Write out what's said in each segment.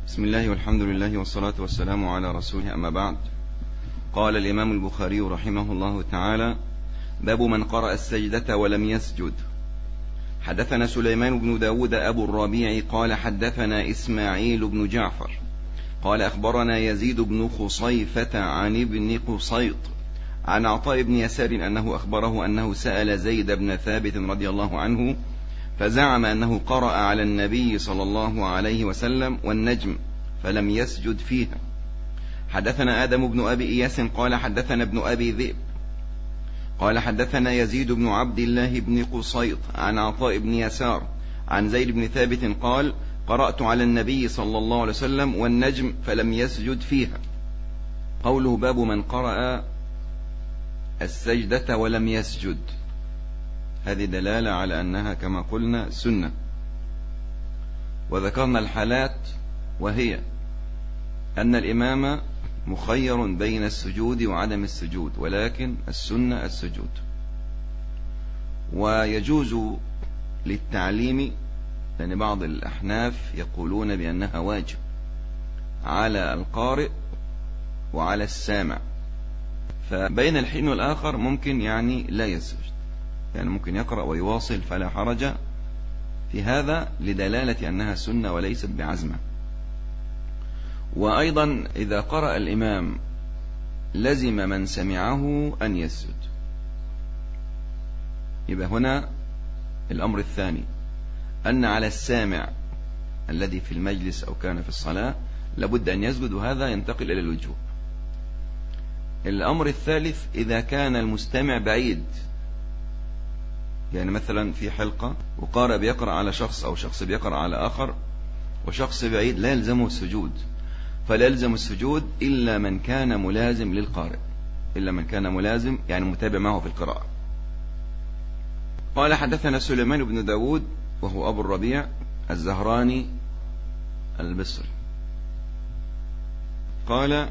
بسم الله والحمد لله والصلاة والسلام على رسوله، أما بعد. قال الإمام البخاري رحمه الله تعالى: باب من قرأ السجدة ولم يسجد. حدثنا سليمان بن داود أبو الربيع قال حدثنا إسماعيل بن جعفر قال أخبرنا يزيد بن خصيفة عن ابن قصيط عن عطاء بن يسار أنه أخبره أنه سأل زيد بن ثابت رضي الله عنه فزعم أنه قرأ على النبي صلى الله عليه وسلم والنجم فلم يسجد فيها. حدثنا آدم بن أبي إياس قال حدثنا ابن أبي ذئب قال حدثنا يزيد بن عبد الله بن قصيط عن عطاء بن يسار عن زيد بن ثابت قال: قرأت على النبي صلى الله عليه وسلم والنجم فلم يسجد فيها. قوله باب من قرأ السجدة ولم يسجد، هذه دلالة على أنها كما قلنا سنة، وذكرنا الحالات، وهي أن الإمام مخير بين السجود وعدم السجود، ولكن السنة السجود. ويجوز للتعليم، لأن بعض الأحناف يقولون بأنها واجب على القارئ وعلى السامع، فبين الحين والآخر ممكن لا يسجد، ممكن يقرأ ويواصل فلا حرج في هذا، لدلالة أنها سنة وليست بعزمة. وأيضا إذا قرأ الإمام لزم من سمعه أن يسجد، يبقى هنا الأمر الثاني أن على السامع الذي في المجلس أو كان في الصلاة لابد أن يسجد، وهذا ينتقل إلى الوجوب. الأمر الثالث إذا كان المستمع بعيد، مثلا في حلقة وقارئ بيقرأ على شخص أو شخص بيقرأ على آخر وشخص بعيد، لا يلزمه السجود، فلا يلزم السجود إلا من كان ملازم للقارئ، إلا من كان ملازم متابع معه في القراءة. قال حدثنا سليمان بن داود وهو أبو الربيع الزهراني البصري قال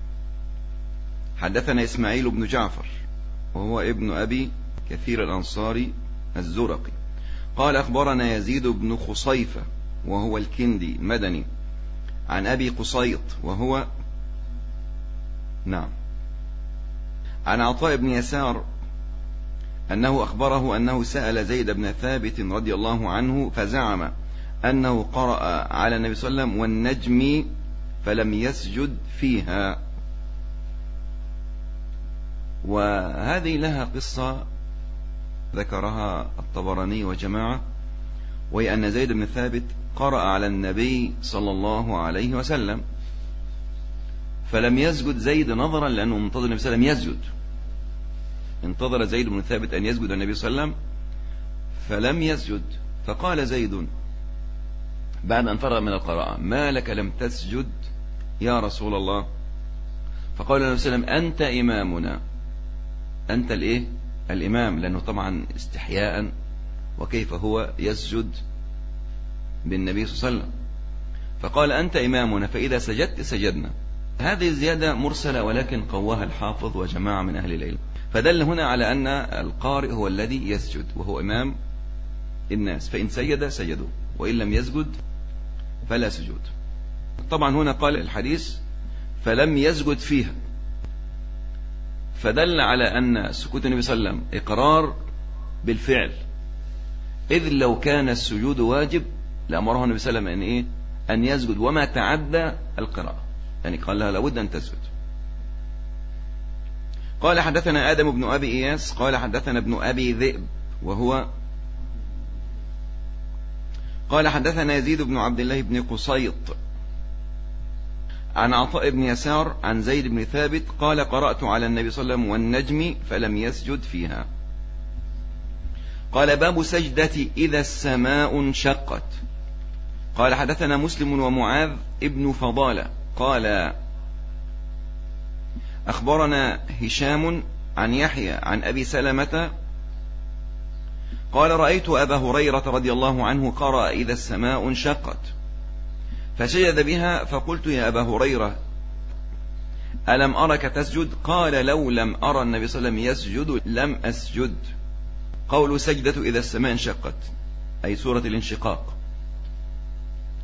حدثنا إسماعيل بن جعفر وهو ابن أبي كثير الأنصاري الزرقي قال أخبرنا يزيد بن خصيفة وهو الكندي مدني عن أبي قصيط وهو عن عطاء بن يسار أنه أخبره أنه سأل زيد بن ثابت رضي الله عنه فزعم أنه قرأ على النبي صلى الله عليه وسلم والنجم فلم يسجد فيها. وهذه لها قصة ذكرها الطبراني وجماعة، وهي أن زيد بن ثابت قرأ على النبي صلى الله عليه وسلم فلم يسجد زيد، نظرا لأنه منتظر النبي صلى الله عليه وسلم يسجد، انتظر زيد بن ثابت أن يسجد النبي صلى الله عليه وسلم فلم يسجد، فقال زيد بعد أن فرغ من القراءة: ما لك لم تسجد يا رسول الله؟ فقال النبي صلى الله عليه وسلم: أنت إمامنا، أنت الإمام، لأنه طبعا استحياء، وكيف هو يسجد بالنبي صلى الله عليه وسلم؟ فقال: أنت إمامنا، فإذا سجدت سجدنا. هذه الزيادة مرسلة، ولكن قواها الحافظ وجماعة من أهل العلم، فدل هنا على أن القارئ هو الذي يسجد وهو إمام الناس، فإن سجد سجدوا، وإن لم يسجد فلا سجود. طبعا هنا قال الحديث فلم يسجد فيها، فدل على أن سكوت النبي صلى الله عليه وسلم إقرار بالفعل، إذ لو كان السجود واجب لأمره النبي صلى الله عليه وسلم أن يسجد وما تعدى القراءة، قال لها لابد أن تسجد. قال حدثنا آدم بن أبي إياس قال حدثنا ابن أبي ذئب وهو قال حدثنا يزيد بن عبد الله بن قصيط عن عطاء بن يسار عن زيد بن ثابت قال: قرأت على النبي صلى الله عليه وسلم والنجم فلم يسجد فيها. قال: باب سجدة إذا السماء انشقت. قال حدثنا مسلم ومعاذ ابن فضالة قال أخبرنا هشام عن يحيى عن أبي سلمة قال: رأيت أبا هريرة رضي الله عنه قرأ إذا السماء انشقت فسجد بها، فقلت: يا أبا هريرة ألم أرك تسجد؟ قال: لو لم أرى النبي صلى الله عليه وسلم يسجد لم أسجد. قول سجدة إذا السماء انشقت أي سورة الانشقاق.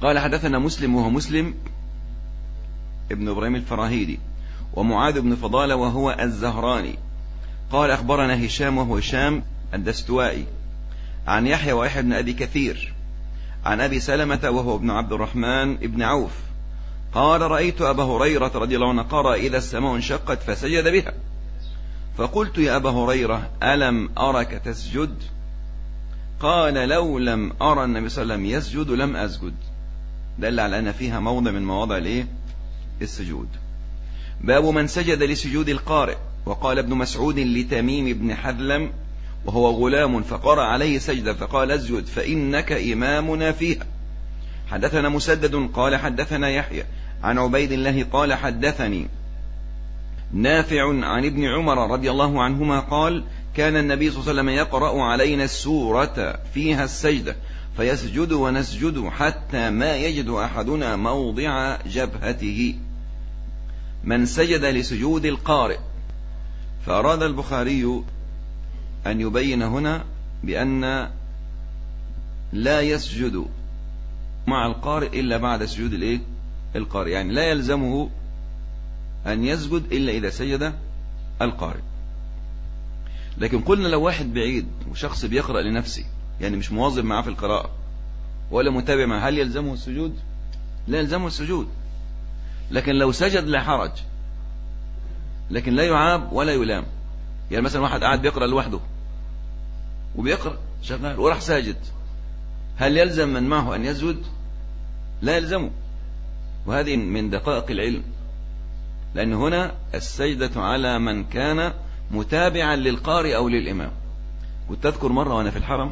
قال حدثنا مسلم وهو مسلم ابن إبراهيم الفراهيدي، ومعاذ بن فضالة وهو الزهراني، قال أخبرنا هشام وهو هشام الدستوائي، عن يحيى ويحيى بن أبي كثير، عن أبي سلمة وهو ابن عبد الرحمن ابن عوف، قال رأيت أبا هريرة رضي الله عنه قرأ إذا السماء انشقت فسجد بها، فقلت يا أبا هريرة ألم أرك تسجد؟ قال لو لم أرى النبي صلى الله عليه وسلم يسجد لم أسجد. دل على أن فيها موضع من مواضع السجود. باب من سجد لسجود القارئ. وقال ابن مسعود لتميم بن حذلم وهو غلام فقرأ عليه سجدة فقال اسجد فإنك إمامنا فيها. حدثنا مسدد قال حدثنا يحيى عن عبيد الله قال حدثني نافع عن ابن عمر رضي الله عنهما قال كان النبي صلى الله عليه وسلم يقرأ علينا السورة فيها السجدة فيسجد ونسجد حتى ما يجد أحدنا موضع جبهته. من سجد لسجود القارئ. فأراد البخاري أن يبين هنا بأن لا يسجد مع القارئ إلا بعد سجود القارئ، يعني لا يلزمه أن يسجد إلا إذا سجد القارئ. لكن قلنا لو واحد بعيد وشخص بيقرأ لنفسه، يعني مش مواظب معه في القراءة ولا متابع معه، هل يلزمه السجود؟ لا يلزمه السجود. لكن لو سجد لا حرج، لكن لا يعاب ولا يلام. يعني مثلا واحد قاعد بيقرأ لوحده وبيقرأ شغال وراح ساجد، هل يلزم من معه أن يسجد؟ لا يلزمه. وهذه من دقائق العلم، لأن هنا السجدة على من كان متابعا للقارئ أو للإمام. كنت أذكر مرة وأنا في الحرم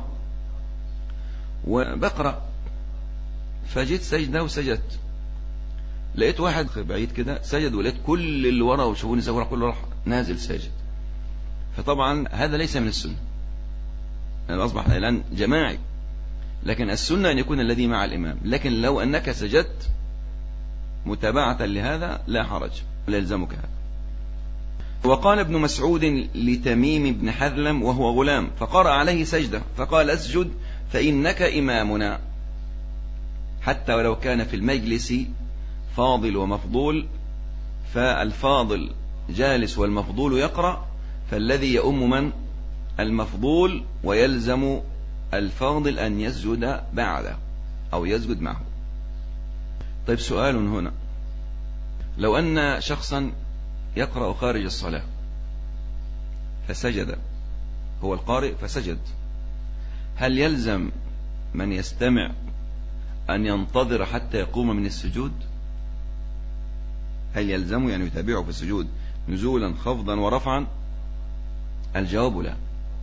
وبقرأ فجيت سجدة وسجدت، لقيت واحد بعيد كده سجد ولقيت كل اللي ورا وشوفوني زي كله راح نازل ساجد. فطبعا هذا ليس من السنة، يعني أصبح الآن جماعي. لكن السنة أن يكون الذي مع الإمام. لكن لو أنك سجدت متابعة لهذا لا حرج، لا يلزمك هذا. وقال ابن مسعود لتميم بن حذلم وهو غلام فقرأ عليه سجدة فقال اسجد فإنك إمامنا. حتى ولو كان في المجلس فاضل ومفضول، فالفاضل جالس والمفضول يقرأ، فالذي يؤم من؟ المفضول، ويلزم الفاضل أن يسجد بعده أو يسجد معه. طيب سؤال هنا، لو أن شخصا يقرأ خارج الصلاة فسجد، هو القارئ فسجد، هل يلزم من يستمع أن ينتظر حتى يقوم من السجود؟ هل يلزمه يعني يتابعه في السجود نزولا خفضا ورفعا؟ الجواب لا.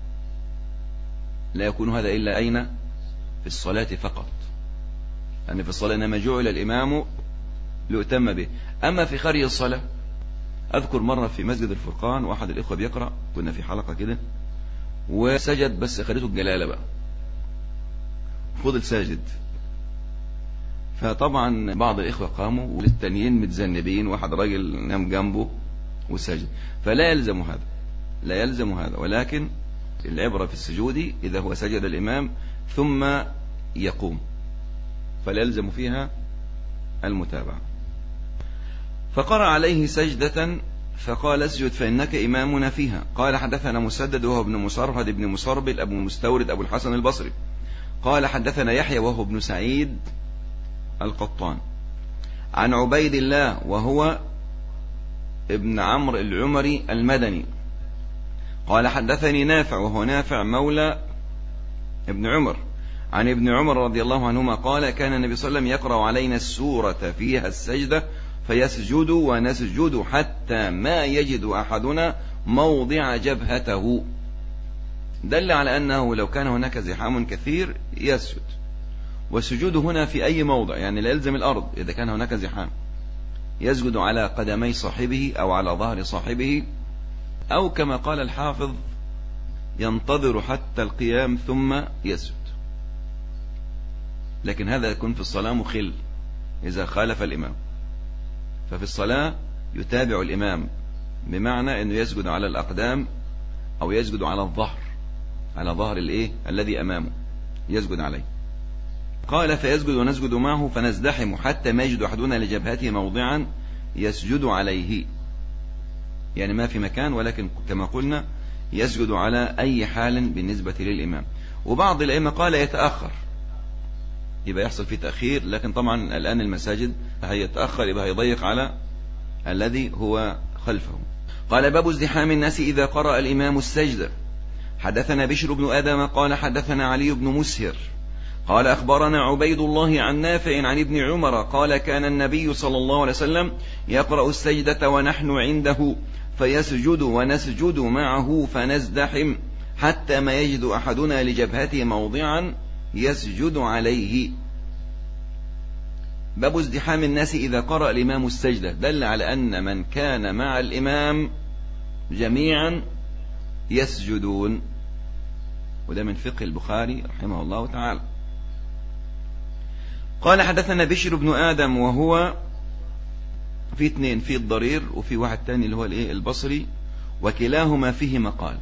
لا يكون هذا إلا أين؟ في الصلاة فقط، لأن في الصلاة إنما جعل الإمام ليؤتم به. أما في خارج الصلاة، أذكر مرة في مسجد الفرقان واحد الإخوة بيقرأ، كنا في حلقة كده وسجد بس خليته الجلالة بقى، فضل ساجد. فطبعا بعض الإخوة قاموا والتانيين متذنبين، واحد راجل نام جنبه وسجد. فلا يلزم هذا، لا يلزم هذا، ولكن العبرة في السجود إذا هو سجد الإمام ثم يقوم، فلا يلزم فيها المتابعة. فقرأ عليه سجدة فقال اسجد فإنك إمامنا فيها. قال حدثنا مسدد وهو ابن مسرهد ابن مسربل أبو مستورد أبو الحسن البصري قال حدثنا يحيى وهو ابن سعيد القطان عن عبيد الله وهو ابن عمرو العمري المدني قال حدثني نافع وهو نافع مولى ابن عمر عن ابن عمر رضي الله عنهما قال كان النبي صلى الله عليه وسلم يقرأ علينا السورة فيها السجدة فيسجد ونسجد حتى ما يجد أحدنا موضع جبهته. دل على أنه لو كان هناك زحام كثير يسجد، والسجود هنا في أي موضع، يعني لا يلزم الأرض. إذا كان هناك زحام يسجد على قدمي صاحبه أو على ظهر صاحبه، أو كما قال الحافظ ينتظر حتى القيام ثم يسجد. لكن هذا يكون في الصلاة مخل إذا خالف الإمام. ففي الصلاة يتابع الإمام، بمعنى أنه يسجد على الأقدام أو يسجد على الظهر، على ظهر الذي أمامه يسجد عليه. قال فيسجد ونسجد معه فنزدحم حتى ما يجد أحدنا لجبهته موضعا يسجد عليه، يعني ما في مكان، ولكن كما قلنا يسجد على أي حال بالنسبة للإمام. وبعض الأئمة قال يتأخر، يبقى يحصل فيه تأخير، لكن طبعا الآن المساجد هيتأخر، يبقى هيضيق على الذي هو خلفه. قال باب ازدحام الناس إذا قرأ الإمام السجدة. حدثنا بشر بن آدم قال حدثنا علي بن مسهر قال أخبرنا عبيد الله عن نافع عن ابن عمر قال كان النبي صلى الله عليه وسلم يقرأ السجدة ونحن عنده فيسجد ونسجد معه فنزدحم حتى ما يجد أحدنا لجبهته موضعا يسجد عليه. باب ازدحام الناس إذا قرأ الإمام السجدة، دل على أن من كان مع الإمام جميعا يسجدون، وده من فقه البخاري رحمه الله تعالى. قال حدثنا بشر بن آدم، وهو في اثنين، في الضرير وفي واحد تاني اللي هو البصري، وكلاهما فيه مقال،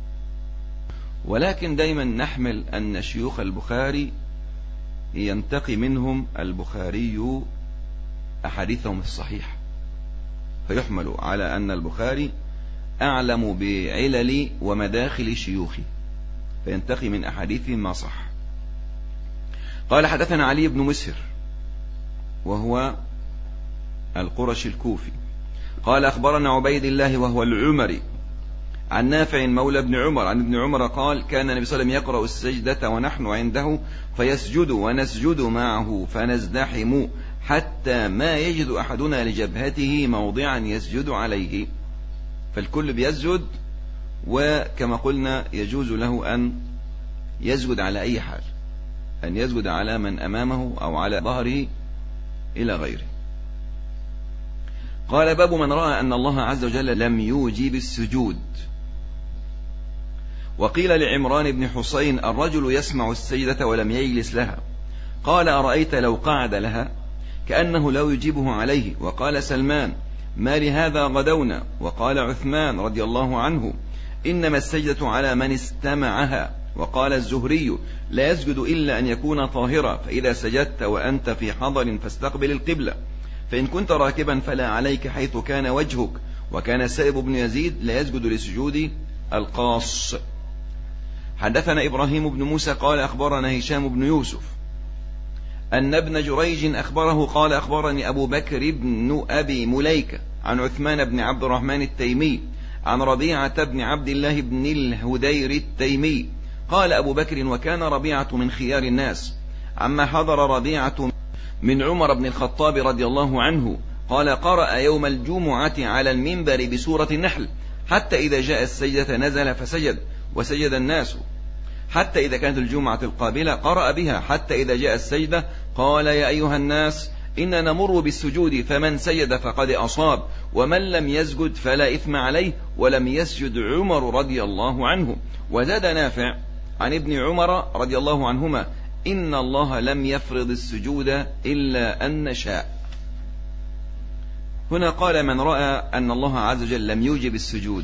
ولكن دايما نحمل أن شيوخ البخاري ينتقي منهم البخاري أحاديثهم الصحيحة، فيحمل على أن البخاري أعلم بعلل ومداخل شيوخه، فينتقي من أحاديثهم ما صح. قال حدثنا علي بن مسهر، وهو القرشي الكوفي، قال أخبرنا عبيد الله وهو العمري عن نافع مولى ابن عمر عن ابن عمر قال كان النبي صلى الله عليه وسلم يقرأ السجدة ونحن عنده فيسجد ونسجد معه فنزدحم حتى ما يجد أحدنا لجبهته موضعا يسجد عليه، فالكل بيسجد، وكما قلنا يجوز له أن يسجد على أي حال، أن يسجد على من أمامه أو على ظهره إلى غيره. قال باب من رأى أن الله عز وجل لم يوجب السجود. وقيل لعمران بن حسين الرجل يسمع السجدة ولم يجلس لها، قال أرأيت لو قعد لها كأنه لا يجيبه عليه. وقال سلمان ما لهذا غدونا. وقال عثمان رضي الله عنه إنما السجدة على من استمعها. وقال الزهري لا يسجد إلا أن يكون طاهرا، فإذا سجدت وأنت في حضر فاستقبل القبلة، فإن كنت راكبا فلا عليك حيث كان وجهك. وكان سائب بن يزيد لا يسجد لسجود القاص. حدثنا إبراهيم بن موسى قال أخبرنا هشام بن يوسف أن ابن جريج أخبره قال أخبرني أبو بكر بن أبي مليكة عن عثمان بن عبد الرحمن التيمي عن ربيعة بن عبد الله بن الهدير التيمي قال أبو بكر وكان ربيعة من خيار الناس، عما حضر ربيعة من عمر بن الخطاب رضي الله عنه قال قرأ يوم الجمعة على المنبر بسورة النحل حتى إذا جاء السجدة نزل فسجد وسجد الناس، حتى إذا كانت الجمعة القابلة قرأ بها، حتى إذا جاء السجدة قال يا أيها الناس إن نمر بالسجود فمن سجد فقد أصاب ومن لم يسجد فلا إثم عليه، ولم يسجد عمر رضي الله عنه. وزاد نافع عن ابن عمر رضي الله عنهما إن الله لم يفرض السجود إلا أن شاء. هنا قال من رأى أن الله عز وجل لم يوجب السجود،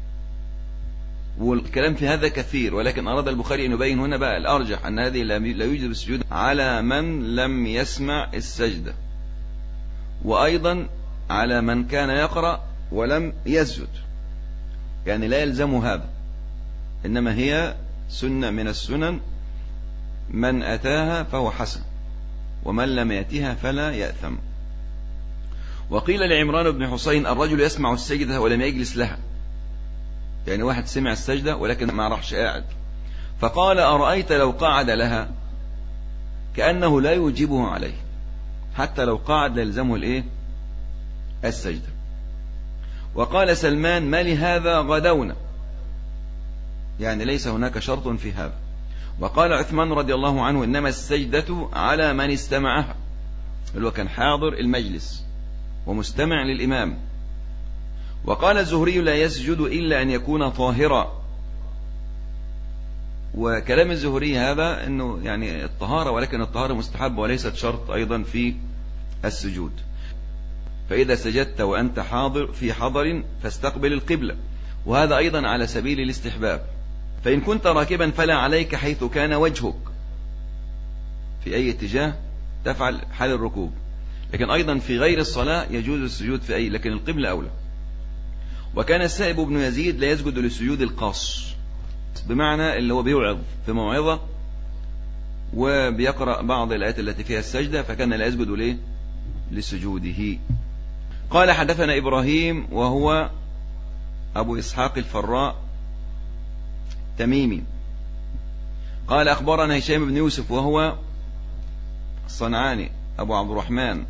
والكلام في هذا كثير، ولكن أراد البخاري أن يبين هنا بقى الأرجح أن هذه لا يوجب السجود على من لم يسمع السجدة، وأيضا على من كان يقرأ ولم يسجد، يعني لا يلزم هذا، إنما هي سنة من السنن، من أتاها فهو حسن ومن لم يأتها فلا يأثم. وقيل لعمران بن حسين الرجل يسمع السجدة ولم يجلس لها، يعني واحد سمع السجدة ولكن ما راحش قاعد، فقال أرأيت لو قعد لها كأنه لا يجيبه عليه، حتى لو قعد ليلزمه السجدة. وقال سلمان ما لهذا غدونا، يعني ليس هناك شرط في هذا. وقال عثمان رضي الله عنه إنما السجدة على من استمعها، اللي هو كان حاضر المجلس ومستمع للإمام. وقال الزهري لا يسجد إلا أن يكون طاهرا. وكلام الزهري هذا أنه يعني الطهارة، ولكن الطهارة مستحبة وليست شرط أيضا في السجود. فإذا سجدت وأنت حاضر في حضر فاستقبل القبلة، وهذا أيضا على سبيل الاستحباب. فإن كنت راكبا فلا عليك حيث كان وجهك، في أي اتجاه تفعل حال الركوب، لكن أيضا في غير الصلاة يجوز السجود في أي، لكن القبلة أولى. وكان السائب بن يزيد لا يسجد للسجود القاص، بمعنى اللي هو بيوعظ في موعظة وبيقرأ بعض الآيات التي فيها السجدة، فكان لا يسجد ليه لسجوده. قال حدثنا إبراهيم وهو أبو إسحاق الفراء تميمي قال أخبرنا هشام بن يوسف وهو الصنعاني أبو عبد الرحمن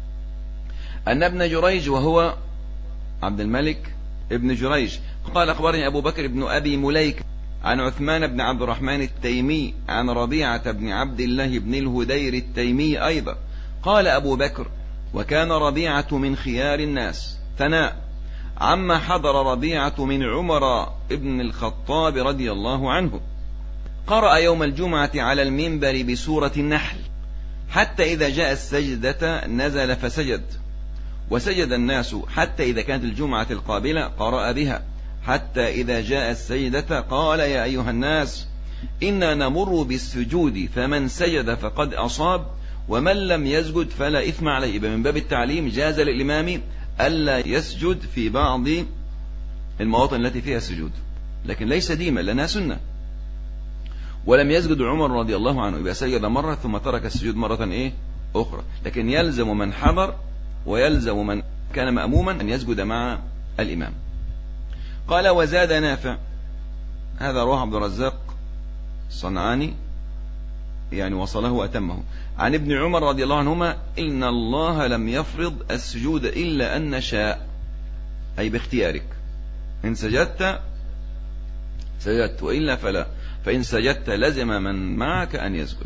أن ابن جريج وهو عبد الملك ابن جريج قال أخبرني أبو بكر بن أبي مليك عن عثمان بن عبد الرحمن التيمي عن ربيعة بن عبد الله بن الهدير التيمي أيضا قال أبو بكر وكان ربيعة من خيار الناس ثناء عما حضر ربيعة من عمر ابن الخطاب رضي الله عنه، قرأ يوم الجمعة على المنبر بسورة النحل حتى إذا جاء السجدة نزل فسجد، وسجد الناس حتى إذا كانت الجمعة القابلة قرأ بها حتى إذا جاء السجدة قال يا أيها الناس إنا نمر بالسجود فمن سجد فقد أصاب ومن لم يسجد فلا إثم عليه. من باب التعليم جاز للإمام ألا يسجد في بعض المواطن التي فيها السجود، لكن ليس ديما لأنها سنة. ولم يسجد عمر رضي الله عنه، يبقى سجد مرة ثم ترك السجود مرة أخرى، لكن يلزم من حضر ويلزم من كان مأموما أن يسجد مع الإمام. قال وزاد نافع، هذا رواه عبد الرزاق الصنعاني يعني وصله وأتمه، عن ابن عمر رضي الله عنهما إن الله لم يفرض السجود إلا أن نشاء، أي باختيارك، إن سجدت سجدت وإلا فلا، فإن سجدت لزم من معك أن يسجد.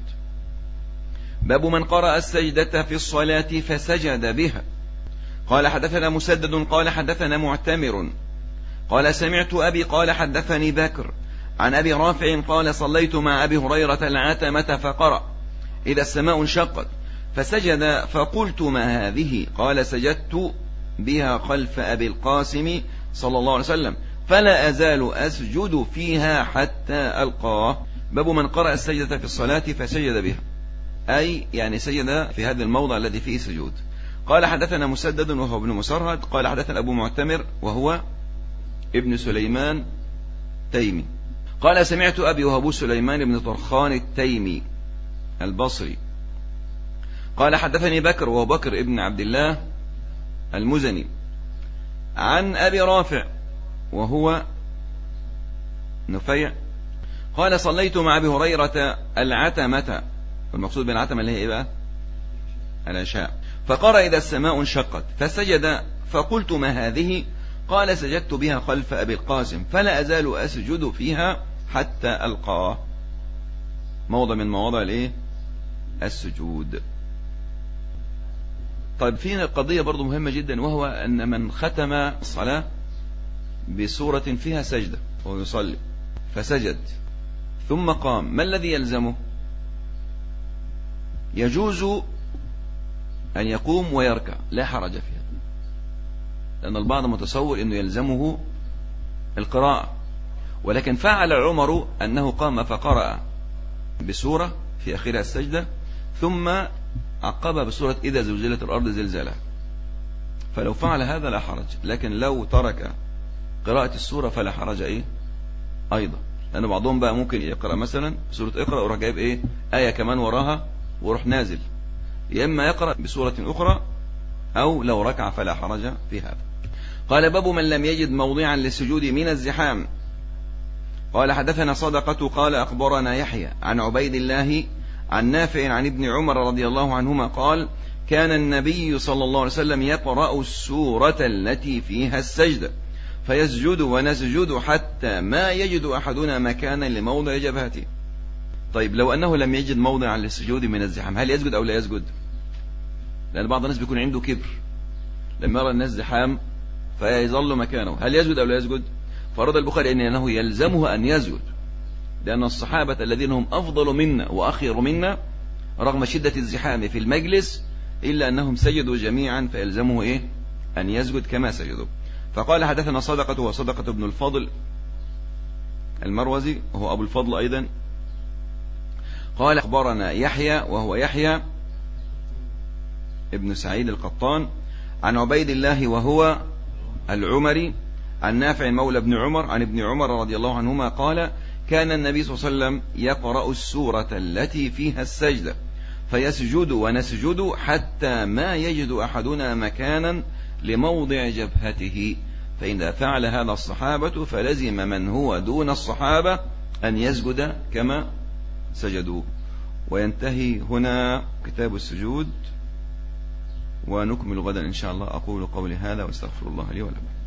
باب من قرأ السجدة في الصلاة فسجد بها. قال حدثنا مسدد قال حدثنا معتمر قال سمعت أبي قال حدثني بكر عن أبي رافع قال صليت مع أبي هريرة العتمة فقرأ إذا السماء انشقت فسجد فقلت ما هذه؟ قال سجدت بها خلف أبي القاسم صلى الله عليه وسلم فلا أزال أسجد فيها حتى ألقاه. باب من قرأ السجدة في الصلاة فسجد بها، أي يعني سجد في هذا الموضع الذي فيه سجود. قال حدثنا مسدد وهو ابن مسرهد قال حدثنا أبو معتمر وهو ابن سليمان تيمي قال سمعت أبي وهو أبو سليمان بن طرخان التيمي البصري قال حدثني بكر وهو بكر ابن عبد الله المزني عن أبي رافع وهو نفيع قال صليت مع أبي هريرة العتمة، والمقصود بالعتمة اللي هي إيه بقى؟ العشاء، فقرأ إذا السماء انشقت فسجد فقلت ما هذه؟ قال سجدت بها خلف أبي القاسم فلا أزال أسجد فيها حتى ألقاه. موضع من مواضع الإيه؟ السجود. طيب فينا قضية برضو مهمة جدا، وهو أن من ختم الصلاة بسورة فيها سجدة وهو يصلي فسجد ثم قام، ما الذي يلزمه؟ يجوز أن يقوم ويركع لا حرج فيها، لأن البعض متصور أنه يلزمه القراءة، ولكن فعل عمر أنه قام فقرأ بسورة في آخرها السجدة ثم عقبها بسورة إذا زلزلت الأرض زلزالها، فلو فعل هذا لا حرج، لكن لو ترك قراءة السورة فلا حرج أيضا، لأن بعضهم بقى ممكن يقرأ مثلا سورة اقرأ وراح جايب آية كمان وراها وروح نازل، يا إما يقرأ بسورة أخرى أو لو ركع فلا حرج في هذا. قال باب من لم يجد موضعا للسجود من الزحام. قال حدثنا صدقة قال أخبرنا يحيى عن عبيد الله عن نافع عن ابن عمر رضي الله عنهما قال كان النبي صلى الله عليه وسلم يقرأ السورة التي فيها السجدة فيسجد ونسجد حتى ما يجد أحدنا مكانا لموضع جبهته. طيب لو أنه لم يجد موضعا للسجود من الزحام هل يسجد أو لا يسجد؟ لأن بعض الناس بيكون عنده كبر، لما يرى الناس زحام فيظل مكانه، هل يسجد أو لا يسجد؟ فرد البخاري أنه يلزمه أن يسجد، لأن الصحابة الذين هم أفضل منا وأخير منا رغم شدة الزحام في المجلس إلا أنهم سجدوا جميعا، فيلزمه أن يسجد كما سجدوا. فقال حدثنا صدقة وصدقة ابن الفضل المروزي وهو أبو الفضل أيضا قال أخبرنا يحيى وهو يحيى ابن سعيد القطان عن عبيد الله وهو العمري عن نافع مولى ابن عمر عن ابن عمر رضي الله عنهما قال كان النبي صلى الله عليه وسلم يقرأ السورة التي فيها السجدة فيسجد ونسجد حتى ما يجد أحدنا مكانا لموضع جبهته، فإذا فعل هذا الصحابة فلزم من هو دون الصحابة أن يسجد كما سجدوا. وينتهي هنا كتاب السجود، ونكمل غدا إن شاء الله. أقول قولي هذا واستغفر الله لي ولكم.